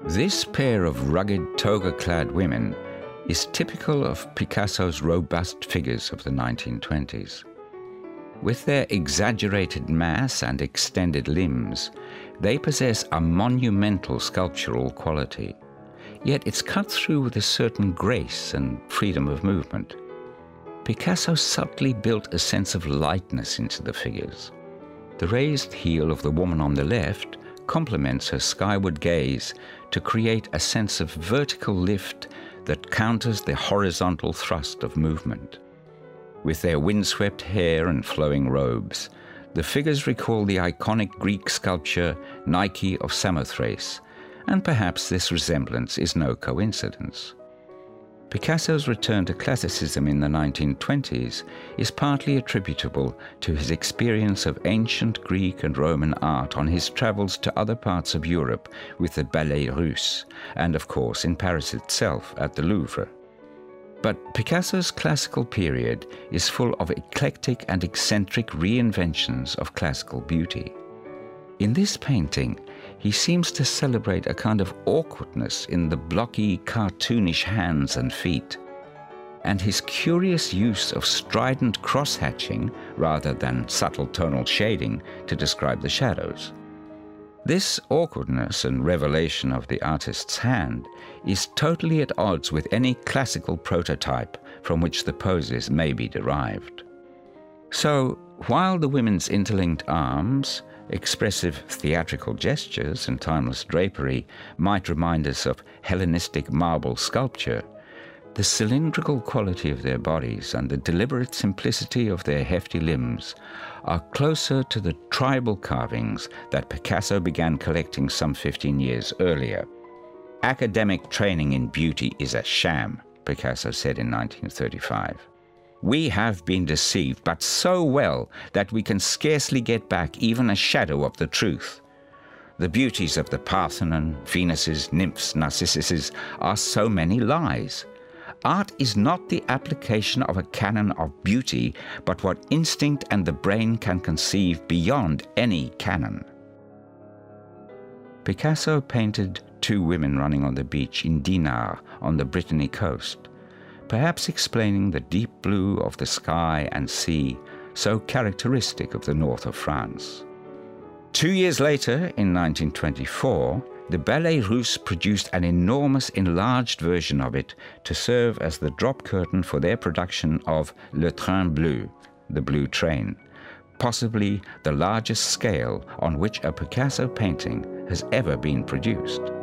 This pair of rugged toga-clad women is typical of Picasso's robust figures of the 1920s. With their exaggerated mass and extended limbs, they possess a monumental sculptural quality. Yet it's cut through with a certain grace and freedom of movement. Picasso subtly built a sense of lightness into the figures. The raised heel of the woman on the left complements her skyward gaze to create a sense of vertical lift that counters the horizontal thrust of movement. With their windswept hair and flowing robes, the figures recall the iconic Greek sculpture Nike of Samothrace, and perhaps this resemblance is no coincidence. Picasso's return to classicism in the 1920s is partly attributable to his experience of ancient Greek and Roman art on his travels to other parts of Europe with the Ballet Russe, and of course in Paris itself at the Louvre. But Picasso's classical period is full of eclectic and eccentric reinventions of classical beauty. In this painting, he seems to celebrate a kind of awkwardness in the blocky, cartoonish hands and feet, and his curious use of strident cross-hatching rather than subtle tonal shading to describe the shadows. This awkwardness and revelation of the artist's hand is totally at odds with any classical prototype from which the poses may be derived. So, while the women's interlinked arms, expressive theatrical gestures and timeless drapery might remind us of Hellenistic marble sculpture, the cylindrical quality of their bodies and the deliberate simplicity of their hefty limbs are closer to the tribal carvings that Picasso began collecting some 15 years earlier. "Academic training in beauty is a sham," Picasso said in 1935. "We have been deceived, but so well that we can scarcely get back even a shadow of the truth. The beauties of the Parthenon, Venuses, nymphs, Narcissuses are so many lies. Art is not the application of a canon of beauty, but what instinct and the brain can conceive beyond any canon." Picasso painted two women running on the beach in Dinard on the Brittany coast, perhaps explaining the deep blue of the sky and sea so characteristic of the north of France. 2 years later, in 1924, the Ballet Russe produced an enormous enlarged version of it to serve as the drop curtain for their production of Le Train Bleu, the Blue Train, possibly the largest scale on which a Picasso painting has ever been produced.